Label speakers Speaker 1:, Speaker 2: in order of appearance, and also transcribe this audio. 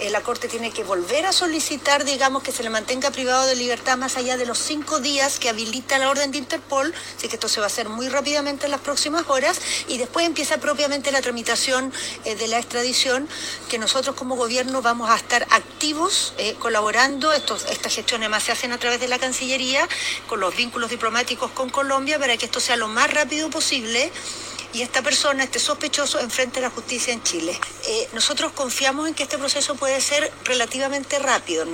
Speaker 1: la Corte tiene que volver a solicitar, digamos, que se le mantenga privado de libertad más allá de los 5 días que habilita la orden de Interpol, así que esto se va a hacer muy rápidamente en las próximas horas, y después empieza propiamente la tramitación de la extradición, que nosotros como gobierno vamos a estar activos colaborando. Estas gestiones más se hacen a través de la Cancillería, con los vínculos diplomáticos con Colombia, para que esto sea lo más rápido posible y esta persona, este sospechoso, enfrente a la justicia en Chile. Nosotros confiamos en que este proceso puede ser relativamente rápido.